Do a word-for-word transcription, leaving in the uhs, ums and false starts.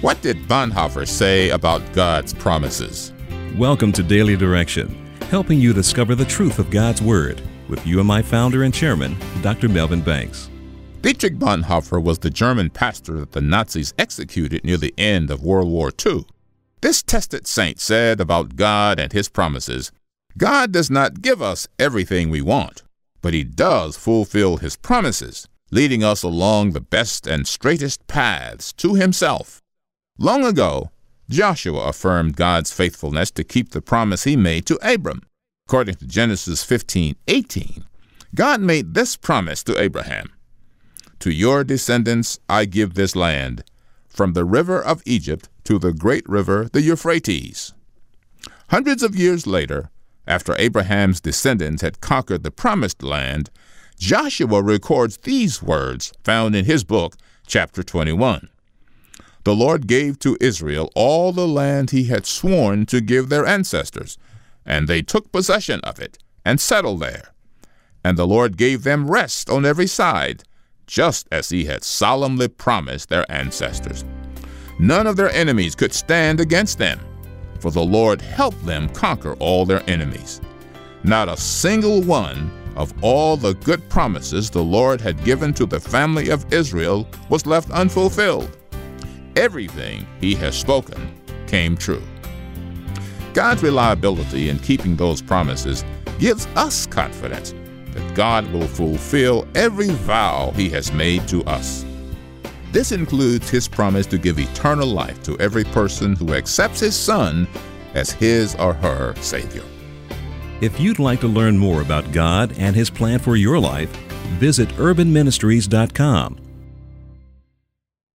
What did Bonhoeffer say about God's promises? Welcome to Daily Direction, helping you discover the truth of God's Word with U M I founder and chairman, Doctor Melvin Banks. Dietrich Bonhoeffer was the German pastor that the Nazis executed near the end of World War Two. This tested saint said about God and his promises, God does not give us everything we want, but he does fulfill his promises, leading us along the best and straightest paths to himself. Long ago, Joshua affirmed God's faithfulness to keep the promise he made to Abram. According to Genesis fifteen eighteen, God made this promise to Abraham: "To your descendants I give this land, from the river of Egypt to the great river, the Euphrates." Hundreds of years later, after Abraham's descendants had conquered the promised land, Joshua records these words found in his book, chapter twenty-one. "The Lord gave to Israel all the land he had sworn to give their ancestors, and they took possession of it and settled there. And the Lord gave them rest on every side, just as he had solemnly promised their ancestors. None of their enemies could stand against them, for the Lord helped them conquer all their enemies. Not a single one of all the good promises the Lord had given to the family of Israel was left unfulfilled. Everything he has spoken came true." God's reliability in keeping those promises gives us confidence that God will fulfill every vow he has made to us. This includes his promise to give eternal life to every person who accepts his Son as his or her Savior. If you'd like to learn more about God and his plan for your life, visit urban ministries dot com